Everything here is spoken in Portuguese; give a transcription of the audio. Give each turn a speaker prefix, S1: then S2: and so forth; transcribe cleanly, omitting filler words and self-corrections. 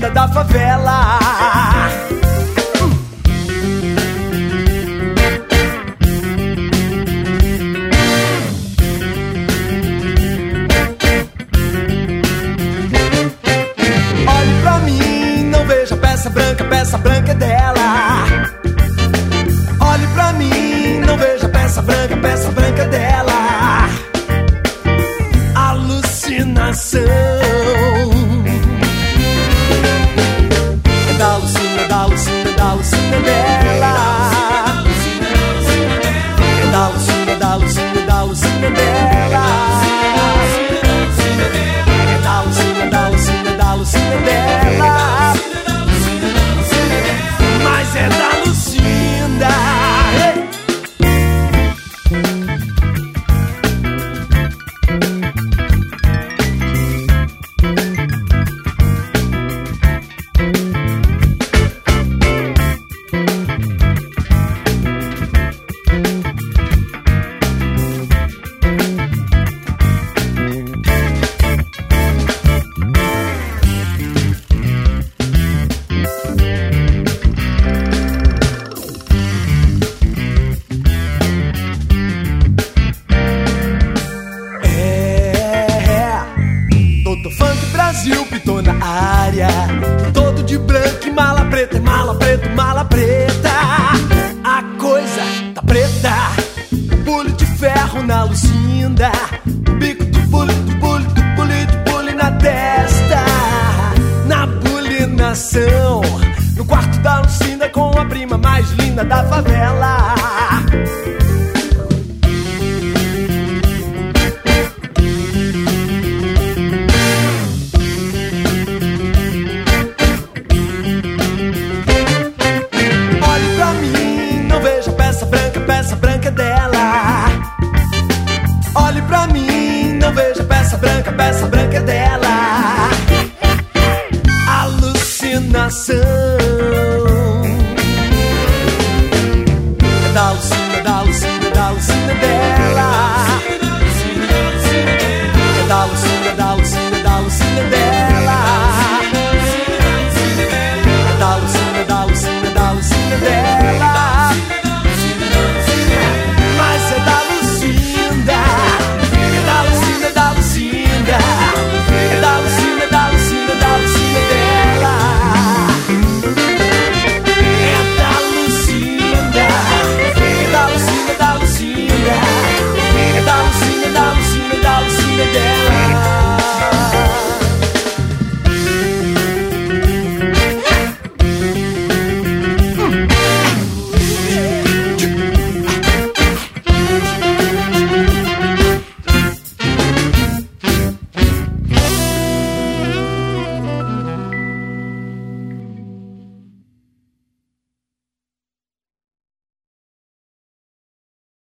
S1: linda da favela. Olhe pra mim, não veja peça branca é dela. Olhe pra mim, não veja peça branca é dela. Alucinação. É da alucina dela. É da alucina dela. É da alucina dela. Mas é da Lucinda. Doutor Funk Brasil pitou na área, todo de branco e mala preta, mala preta. A coisa tá preta, pule de ferro na Lucinda, bico do pule na testa. Na bulinação, no quarto da Lucinda com a prima mais linda da favela. Peça branca dela. Olhe pra mim, não veja peça branca dela. Alucinação.